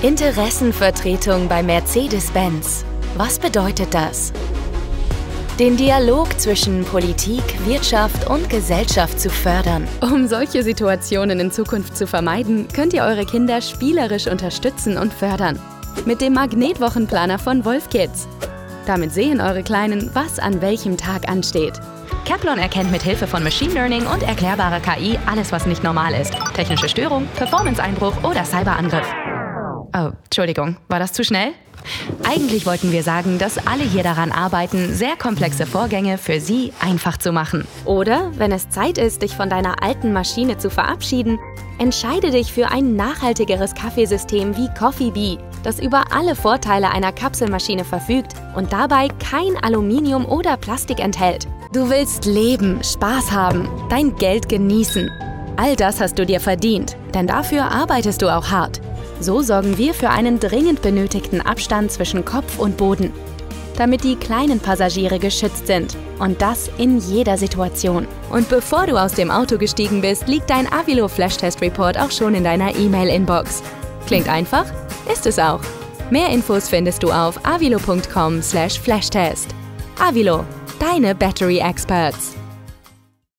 Interessenvertretung bei Mercedes-Benz. Was bedeutet das? Den Dialog zwischen Politik, Wirtschaft und Gesellschaft zu fördern. Um solche Situationen in Zukunft zu vermeiden, könnt ihr eure Kinder spielerisch unterstützen und fördern. Mit dem Magnetwochenplaner von WolfKids. Damit sehen eure Kleinen, was an welchem Tag ansteht. Kaplan erkennt mit Hilfe von Machine Learning und erklärbarer KI alles, was nicht normal ist. Technische Störung, Performance-Einbruch oder Cyberangriff. Oh, Entschuldigung, war das zu schnell? Eigentlich wollten wir sagen, dass alle hier daran arbeiten, sehr komplexe Vorgänge für Sie einfach zu machen. Oder, wenn es Zeit ist, dich von deiner alten Maschine zu verabschieden, entscheide dich für ein nachhaltigeres Kaffeesystem wie Coffee Bee, das über alle Vorteile einer Kapselmaschine verfügt und dabei kein Aluminium oder Plastik enthält. Du willst leben, Spaß haben, dein Geld genießen. All das hast du dir verdient, denn dafür arbeitest du auch hart. So sorgen wir für einen dringend benötigten Abstand zwischen Kopf und Boden, damit die kleinen Passagiere geschützt sind. Und das in jeder Situation. Und bevor du aus dem Auto gestiegen bist, liegt dein Avilo Flashtest Report auch schon in deiner E-Mail-Inbox. Klingt einfach? Ist es auch. Mehr Infos findest du auf avilo.com/flashtest. Avilo, deine Battery Experts.